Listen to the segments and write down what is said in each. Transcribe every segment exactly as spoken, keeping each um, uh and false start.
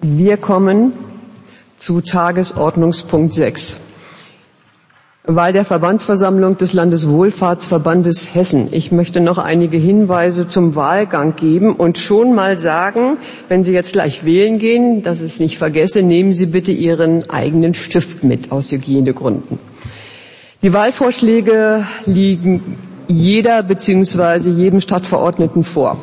Wir kommen zu Tagesordnungspunkt sechs. Wahl der Verbandsversammlung des Landeswohlfahrtsverbandes Hessen. Ich möchte noch einige Hinweise zum Wahlgang geben und schon mal sagen, wenn Sie jetzt gleich wählen gehen, dass ich es nicht vergesse, nehmen Sie bitte Ihren eigenen Stift mit aus Hygienegründen. Die Wahlvorschläge liegen jeder bzw. jedem Stadtverordneten vor.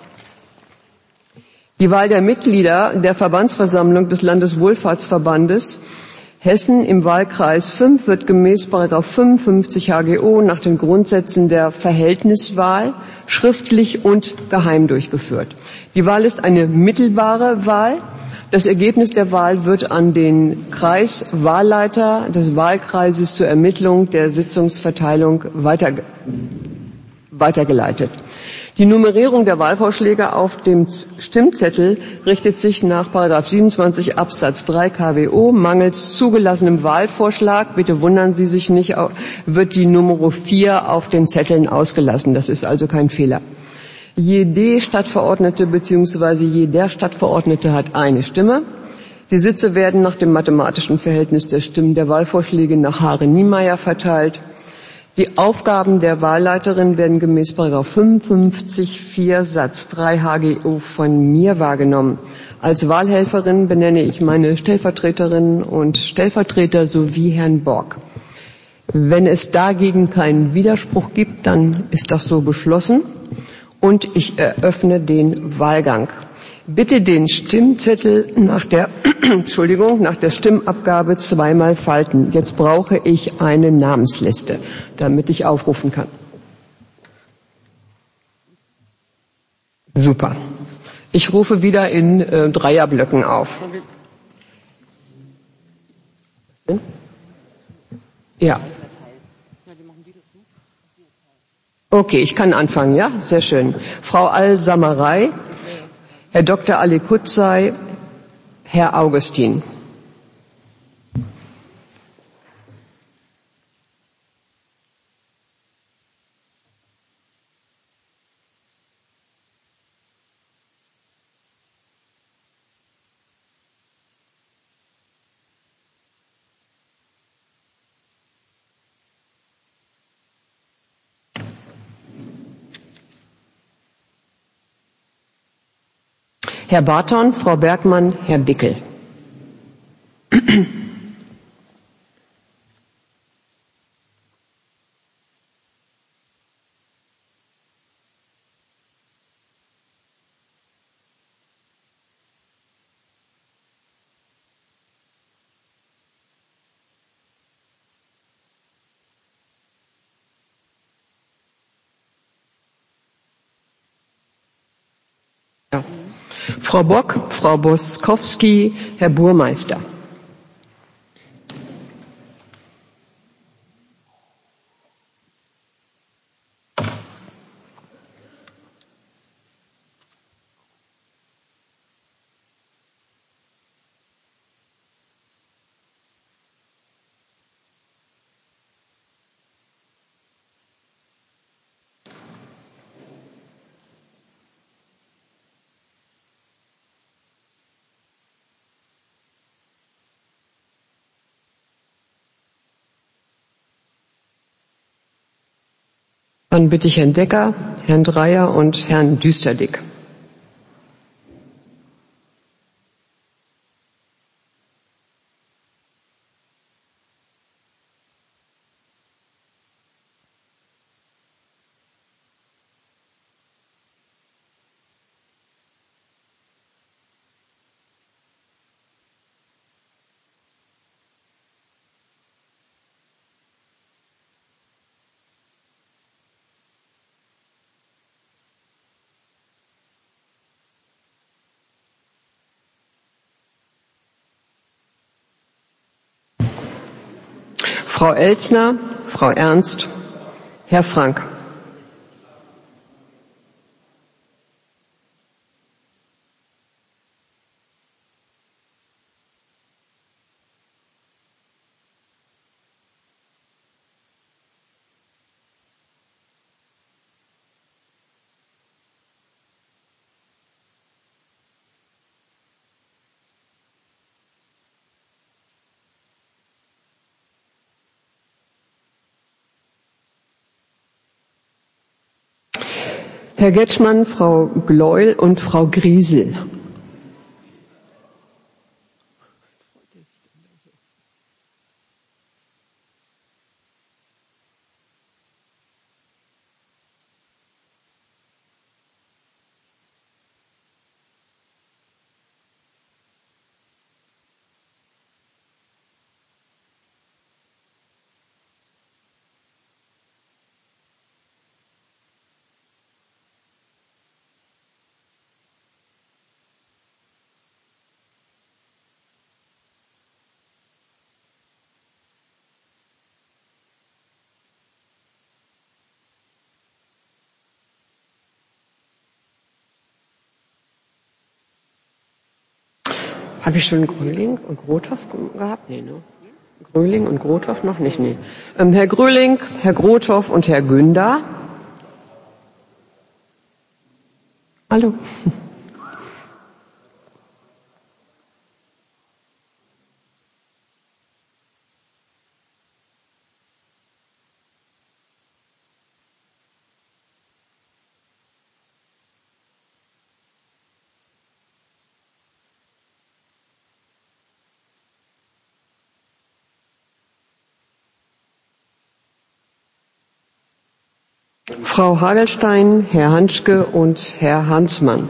Die Wahl der Mitglieder der Verbandsversammlung des Landeswohlfahrtsverbandes Hessen im Wahlkreis fünf wird gemäß Paragraph fünfundfünfzig H G O nach den Grundsätzen der Verhältniswahl schriftlich und geheim durchgeführt. Die Wahl ist eine mittelbare Wahl. Das Ergebnis der Wahl wird an den Kreiswahlleiter des Wahlkreises zur Ermittlung der Sitzungsverteilung weiter, weitergeleitet. Die Nummerierung der Wahlvorschläge auf dem Stimmzettel richtet sich nach Paragraph siebenundzwanzig Absatz drei K W O. Mangels zugelassenem Wahlvorschlag, bitte wundern Sie sich nicht, wird die Nummer vier auf den Zetteln ausgelassen. Das ist also kein Fehler. Jede Stadtverordnete bzw. jeder Stadtverordnete hat eine Stimme. Die Sitze werden nach dem mathematischen Verhältnis der Stimmen der Wahlvorschläge nach Hare-Niemeyer verteilt. Die Aufgaben der Wahlleiterin werden gemäß Paragraph fünfundfünfzig vier Satz drei H G O von mir wahrgenommen. Als Wahlhelferin benenne ich meine Stellvertreterinnen und Stellvertreter sowie Herrn Borg. Wenn es dagegen keinen Widerspruch gibt, dann ist das so beschlossen und ich eröffne den Wahlgang. Bitte den Stimmzettel nach der, Entschuldigung, nach der Stimmabgabe zweimal falten. Jetzt brauche ich eine Namensliste, damit ich aufrufen kann. Super. Ich rufe wieder in äh, Dreierblöcken auf. Ja. Okay, ich kann anfangen, ja? Sehr schön. Frau Al-Samarei, Herr Doktor Ali Kutzai, Herr Augustin. Herr Barton, Frau Bergmann, Herr Bickel. Ja. Frau Bock, Frau Boskowski, Herr Burmeister. Dann bitte ich Herrn Decker, Herrn Dreyer und Herrn Düsterdick. Frau Elzner, Frau Ernst, Herr Frank. Herr Getschmann, Frau Gleuel und Frau Griesel. Habe ich schon Gröling und Grothoff gehabt? Nee, ne? Gröling und Grothoff noch nicht? Nee. Ähm, Herr Gröling, Herr Grothoff und Herr Günder. Hallo. Frau Hagelstein, Herr Hanschke und Herr Hansmann.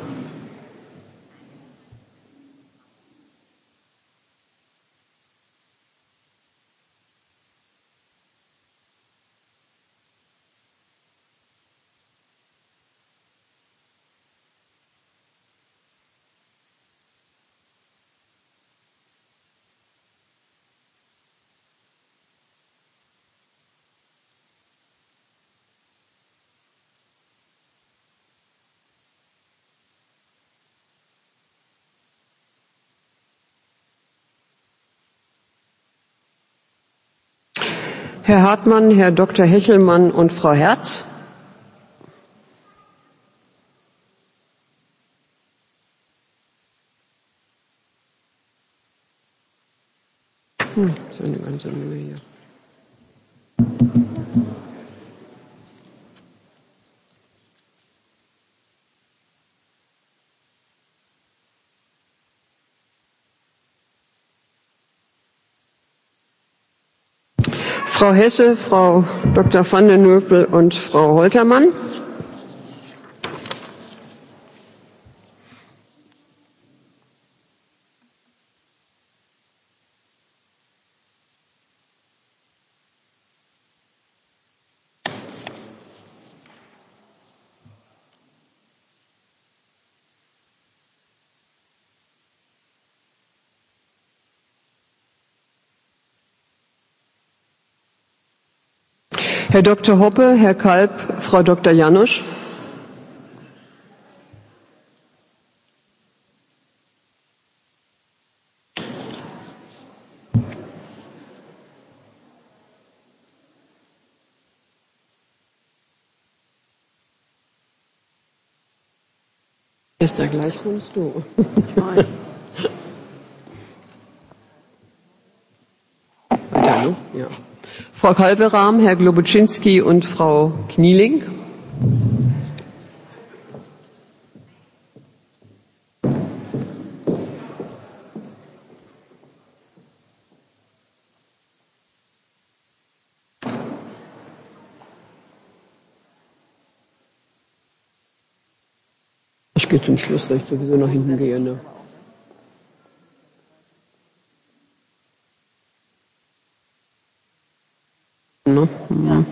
Herr Hartmann, Herr Doktor Hechelmann und Frau Herz. Hm, so eine ganze Mühe hier. Frau Hesse, Frau Doktor van den Nöpel und Frau Holtermann. Herr Doktor Hoppe, Herr Kalb, Frau Doktor Janusch. Ist da gleich kommst du. Weiter, ne? Ja. Frau Kalberahm, Herr Globuczynski und Frau Knieling. Ich gehe zum Schluss, weil ich sowieso nach hinten gehe. Ne? Ne? Mhm.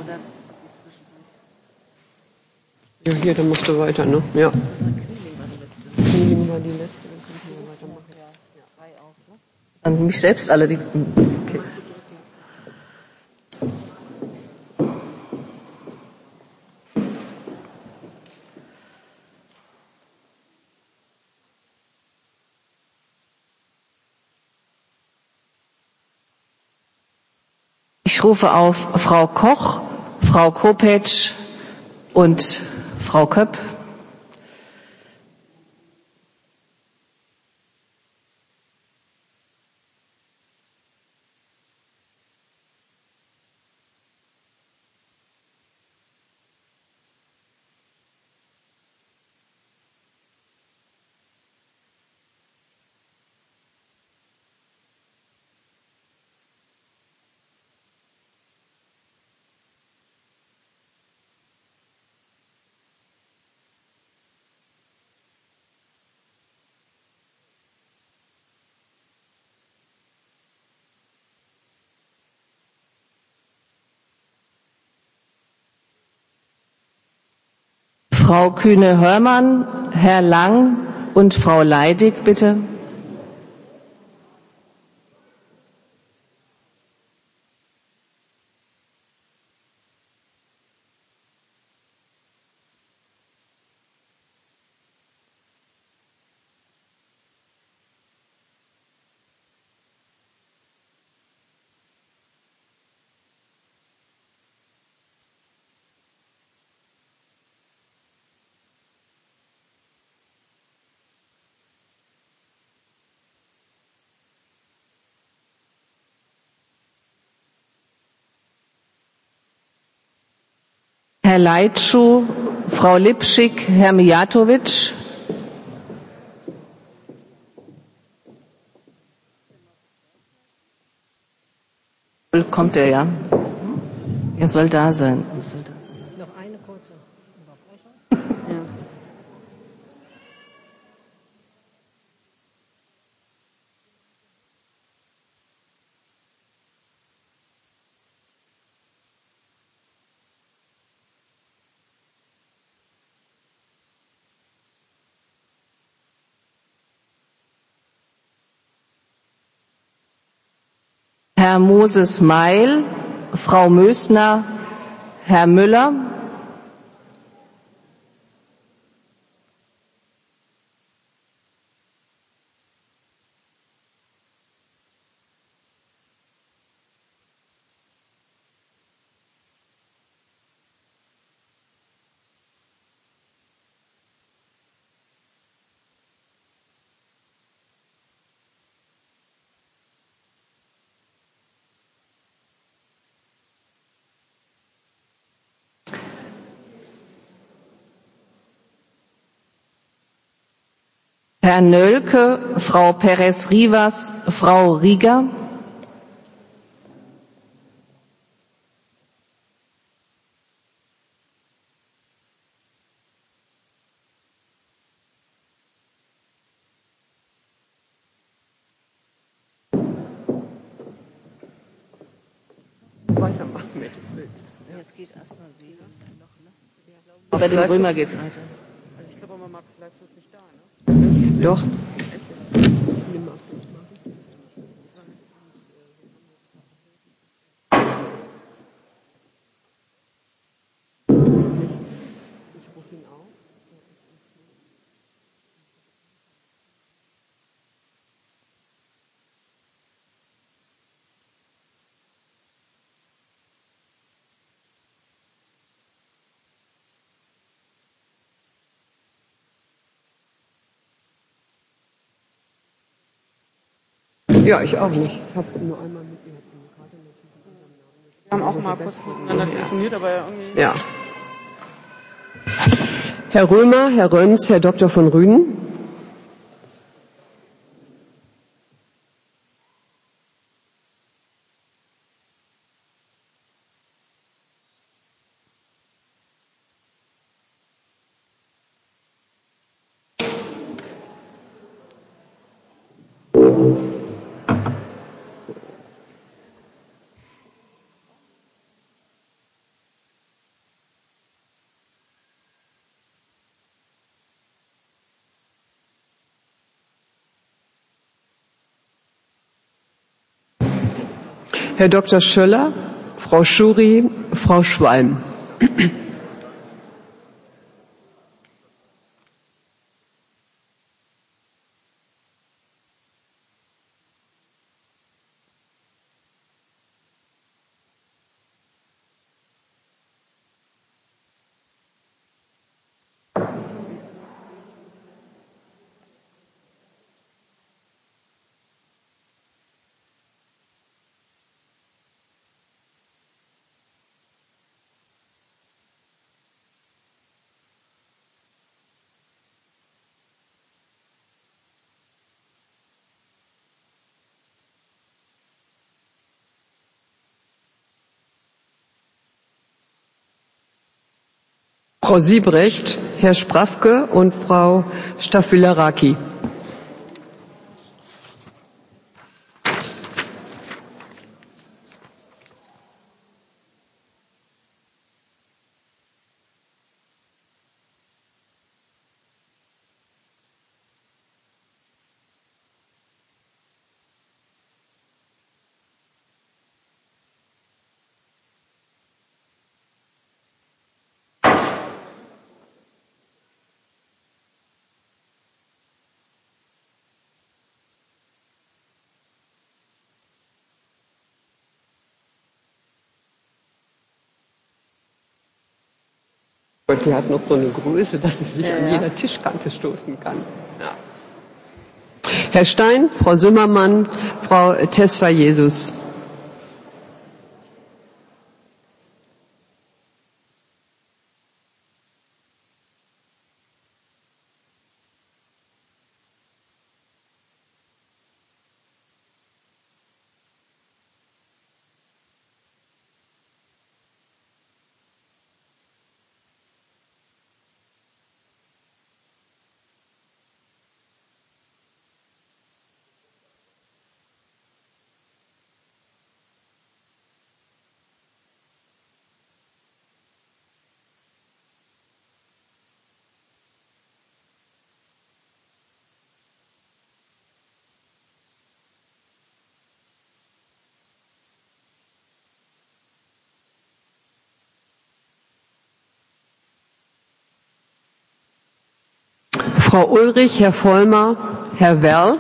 Ja, hier, dann musst du weiter, ne? Ja. Knieling war die letzte, dann kannst du weitermachen. An mich selbst alle die. Okay. Ich rufe auf Frau Koch, Frau Kopetsch und Frau Köpp. Frau Kühne-Hörmann, Herr Lang und Frau Leidig, bitte. Herr Leitschuh, Frau Lipschick, Herr Mijatovic. Kommt er, ja? Er soll da sein. Noch eine kurze Unterbrechung. Ja. Herr Moses-Meil, Frau Mösner, Herr Müller. Herr Nölke, Frau Perez-Rivas, Frau Rieger. Weitermachen, wenn du willst. Jetzt geht erstmal wieder. Bei den Römer geht's weiter. Also ich glaube, Mama bleibt nicht da, ne? Doch. Ja, ich auch nicht. Ich habe nur einmal mit ihr eine Karte mit zusammen. Wir haben auch mal kurz miteinander telefoniert, aber irgendwie... Ja. Herr Römer, Herr Röns, Herr Doktor von Rüden. Herr Doktor Schöller, Frau Schuri, Frau Schwalm. Frau Siebrecht, Herr Sprafke und Frau Stafylaraki. Und die hat noch so eine Größe, dass sie sich Ja, an ja. jeder Tischkante stoßen kann. Ja. Herr Stein, Frau Sümmermann, Frau Tesfa-Jesus. Frau Ulrich, Herr Vollmer, Herr Werl.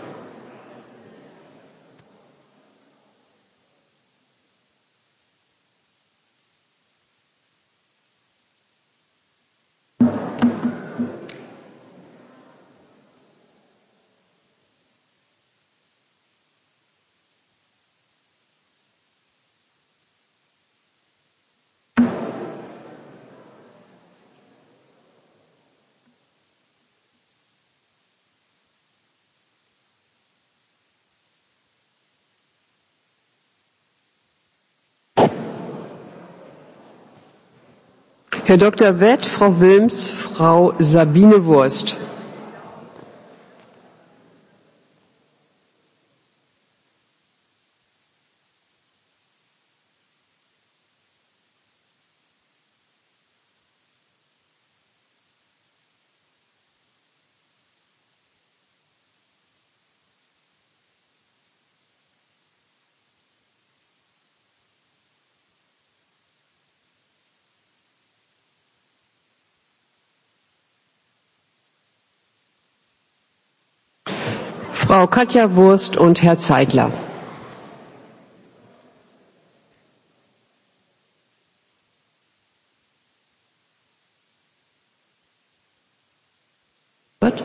Herr Doktor Wett, Frau Wilms, Frau Sabine Wurst. Frau Katja Wurst und Herr Zeidler. Gut.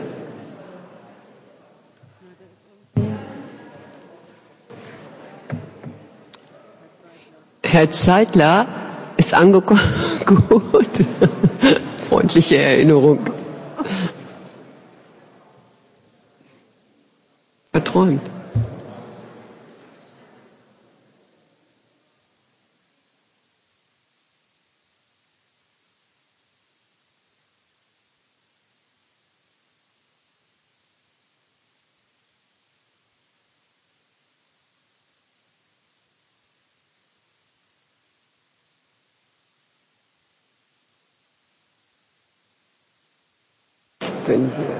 Herr Zeidler ist angekommen. Gut. Freundliche Erinnerung. Verträumt. Wenn wir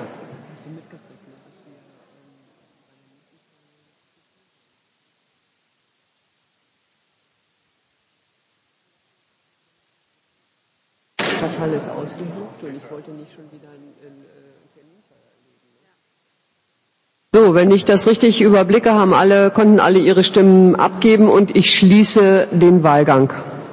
Stadthalle ist ausgebucht und ich wollte nicht schon wieder einen, einen Termin verlegen. So, wenn ich das richtig überblicke, haben alle, konnten alle ihre Stimmen abgeben und ich schließe den Wahlgang.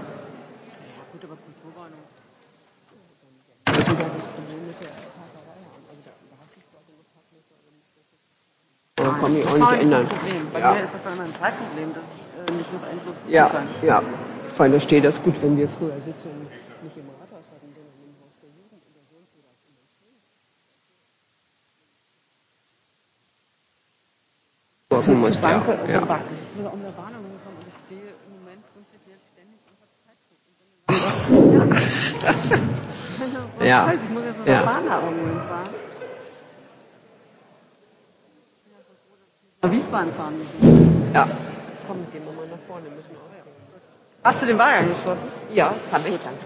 Da kann ich auch nicht ändern. Bei Ja. mir ist das dann immer ein Zeitproblem, dass ich äh, nicht noch Einfluss nehmen Ja, kann. ja. Vor allem steht das gut, wenn wir früher Sitzungen nicht im Rathaus hatten, sondern im Haus der Jugend oder sonst wo das immer schön. Gucken muss, ja. Danke, Ja. danke. Ich bin auch mit der Bahn angekommen und ich stehe im Moment prinzipiell ständig unter Zeitdruck. Ja. Ich muss jetzt mit Ja. der Bahn da irgendwo fahren. Nach Wiesbaden fahren müssen. Ja. Komm, gehen wir mal nach vorne, müssen wir aussehen. Hast du den Wahlgang geschlossen? Ja, kann ich, danke.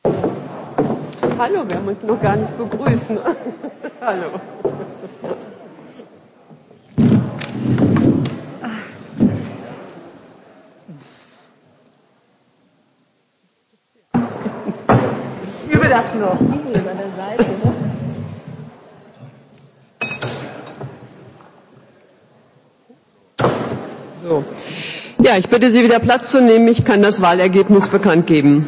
Hallo, wir haben uns noch gar nicht begrüßt. Ne? Hallo. Ich übe das noch. Hier an der Seite. Ne? So. Ja, ich bitte Sie wieder Platz zu nehmen. Ich kann das Wahlergebnis bekannt geben.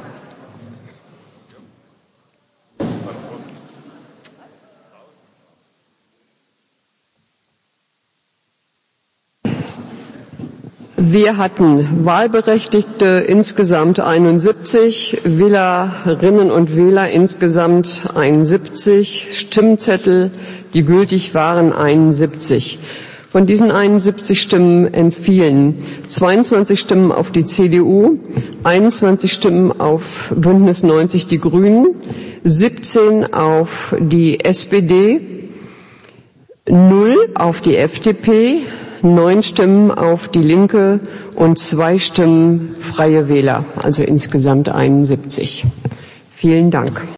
Wir hatten Wahlberechtigte insgesamt einundsiebzig, Wählerinnen und Wähler insgesamt einundsiebzig, Stimmzettel, die gültig waren, einundsiebzig. Von diesen einundsiebzig Stimmen entfielen zweiundzwanzig Stimmen auf die C D U, einundzwanzig Stimmen auf Bündnis neunzig Die Grünen, siebzehn auf die S P D, null auf die F D P, neun Stimmen auf die Linke und zwei Stimmen Freie Wähler, also insgesamt einundsiebzig. Vielen Dank.